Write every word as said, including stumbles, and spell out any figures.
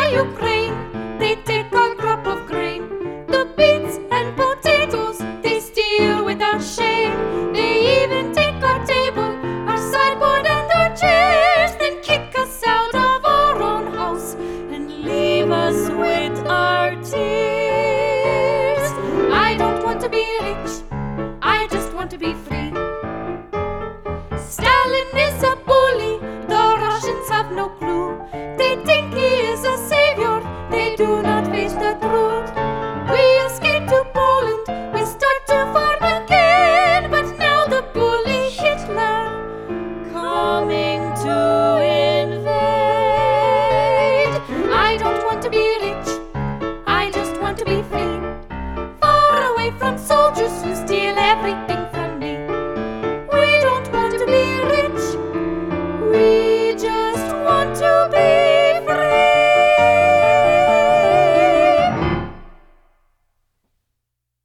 Ukraine. They take our crop of grain, the beets and potatoes, they steal without shame. They even take our table, our sideboard and our chairs, then kick us out of our own house and leave us with our tears. I don't want to be rich, I just want to be free. Stalin is a bully, the Russians have no clue. They think he is a savior, they do not face the truth. We escape to Poland, we start to farm again, but now the bully Hitler coming to invade. I don't want to be rich, I just want to be free, far away from soldiers who steal everything